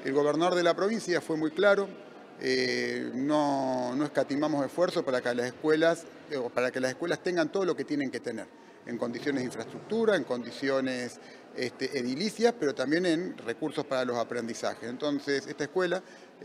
El gobernador de la provincia fue muy claro, no escatimamos esfuerzos para que las escuelas tengan todo lo que tienen que tener, en condiciones de infraestructura, en condiciones edilicias, pero también en recursos para los aprendizajes. Entonces, esta escuela,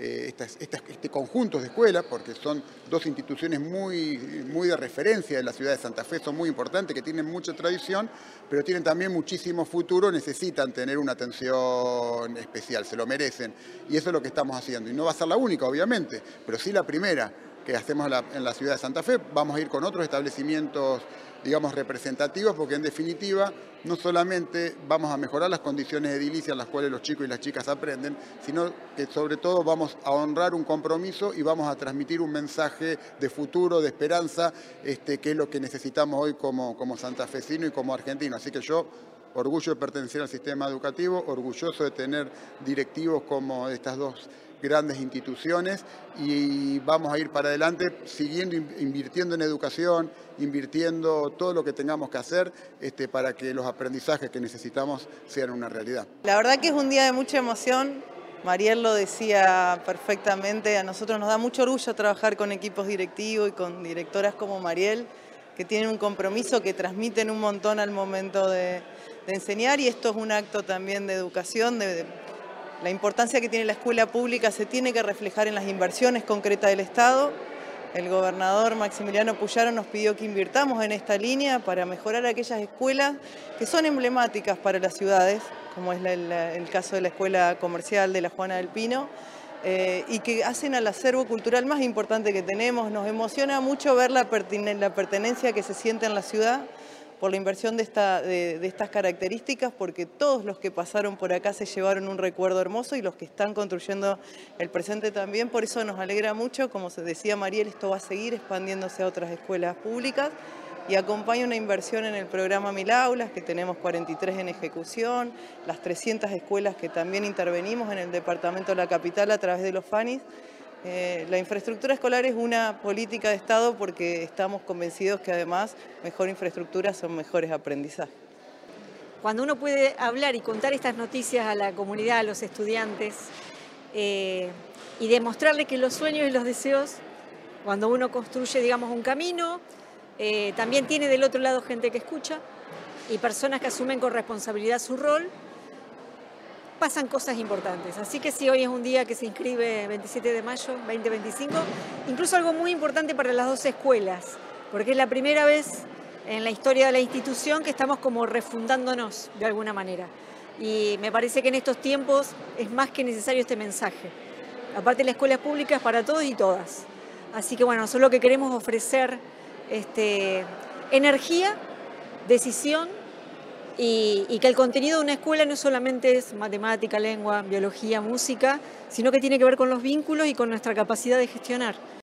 este conjunto de escuelas, porque son dos instituciones muy de referencia de la ciudad de Santa Fe, son muy importantes, que tienen mucha tradición, pero tienen también muchísimo futuro, necesitan tener una atención especial, se lo merecen. Y eso es lo que estamos haciendo. Y no va a ser la única, obviamente, pero sí la primera que hacemos en la ciudad de Santa Fe. Vamos a ir con otros establecimientos, digamos, representativos, porque en definitiva no solamente vamos a mejorar las condiciones edilicias en las cuales los chicos y las chicas aprenden, sino que sobre todo vamos a honrar un compromiso y vamos a transmitir un mensaje de futuro, de esperanza, que es lo que necesitamos hoy como santafesino y como argentino. Así que yo, orgullo de pertenecer al sistema educativo, orgulloso de tener directivos como estas dos grandes instituciones, y vamos a ir para adelante siguiendo invirtiendo en educación, invirtiendo todo lo que tengamos que hacer para que los aprendizajes que necesitamos sean una realidad. La verdad que es un día de mucha emoción. Mariel lo decía perfectamente, a nosotros nos da mucho orgullo trabajar con equipos directivos y con directoras como Mariel, que tienen un compromiso, que transmiten un montón al momento de enseñar, y esto es un acto también de educación, la importancia que tiene la escuela pública se tiene que reflejar en las inversiones concretas del Estado. El gobernador Maximiliano Puyaro nos pidió que invirtamos en esta línea para mejorar aquellas escuelas que son emblemáticas para las ciudades, como es el caso de la Escuela Comercial de la Juana del Pino, y que hacen al acervo cultural más importante que tenemos. Nos emociona mucho ver la pertenencia que se siente en la ciudad por la inversión de estas características, porque todos los que pasaron por acá se llevaron un recuerdo hermoso y los que están construyendo el presente también. Por eso nos alegra mucho, como se decía Mariel, esto va a seguir expandiéndose a otras escuelas públicas y acompaña una inversión en el programa 1000 aulas, que tenemos 43 en ejecución, las 300 escuelas que también intervenimos en el departamento de la capital a través de los FANIS. La infraestructura escolar es una política de Estado porque estamos convencidos que además mejor infraestructura son mejores aprendizajes. Cuando uno puede hablar y contar estas noticias a la comunidad, a los estudiantes, y demostrarle que los sueños y los deseos, cuando uno construye, digamos, un camino, también tiene del otro lado gente que escucha y personas que asumen con responsabilidad su rol, pasan cosas importantes. Así que sí, hoy es un día que se inscribe 27 de mayo 2025, incluso algo muy importante para las dos escuelas, porque es la primera vez en la historia de la institución que estamos como refundándonos de alguna manera. Y me parece que en estos tiempos es más que necesario este mensaje. Aparte, la escuela pública es para todos y todas. Así que bueno, nosotros lo que queremos es ofrecer energía, decisión, y que el contenido de una escuela no solamente es matemática, lengua, biología, música, sino que tiene que ver con los vínculos y con nuestra capacidad de gestionar.